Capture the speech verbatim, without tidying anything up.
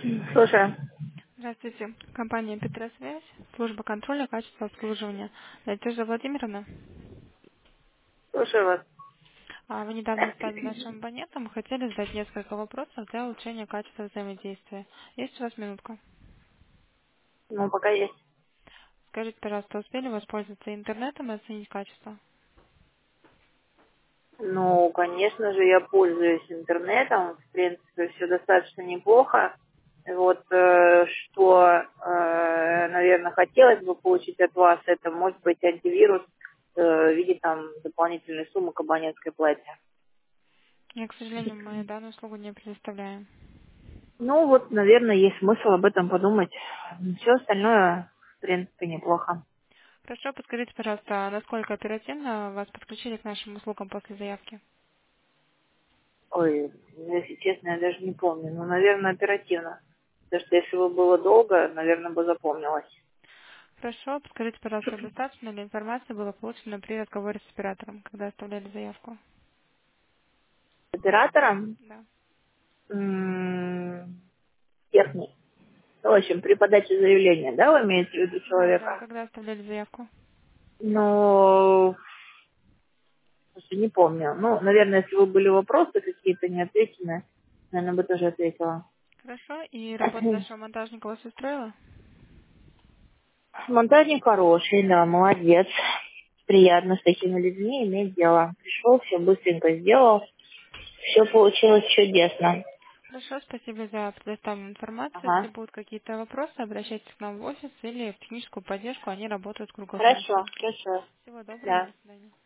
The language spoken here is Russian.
Слушай, Здравствуйте. Компания «Петросвязь», служба контроля качества обслуживания. Надежда Владимировна, слушай вас. а вы недавно стали нашим абонентом и хотели задать несколько вопросов для улучшения качества взаимодействия. Есть у вас минутка? Ну, пока есть. Скажите, пожалуйста, успели воспользоваться интернетом и оценить качество? Ну, конечно же, я пользуюсь интернетом. В принципе, все достаточно неплохо. Вот э, что, э, наверное, хотелось бы получить от вас, это может быть антивирус э, в виде там дополнительной суммы к абонентской плате. Я, к сожалению, мы данную услугу не предоставляем. Ну, вот, наверное, есть смысл об этом подумать. Все остальное, в принципе, неплохо. Хорошо, подскажите, пожалуйста, насколько оперативно вас подключили к нашим услугам после заявки? Ой, ну, если честно, я даже не помню. Ну, наверное, оперативно. Потому что если бы было долго, наверное, бы запомнилось. Хорошо, подскажите, пожалуйста, достаточно ли информации было получено при разговоре с оператором, когда оставляли заявку? Оператором Да. м, техник. Ну, в общем, при подаче заявления, да, вы имеете в виду Да, да, человека? когда оставляли заявку? Ну, слушай, не помню. Ну, наверное, если бы были вопросы какие-то неотвеченные, наверное, бы тоже ответила. Хорошо. И работа нашего монтажника вас устроила? Монтажник хороший, да, молодец. Приятно с такими людьми иметь дело. Пришел, все быстренько сделал. Все получилось чудесно. Хорошо, спасибо за предоставленную информацию. Если Ага. будут какие-то вопросы, обращайтесь к нам в офис или в техническую поддержку. Они работают Хорошо, круглосуточно. хорошо. Всего доброго, Да. до свидания.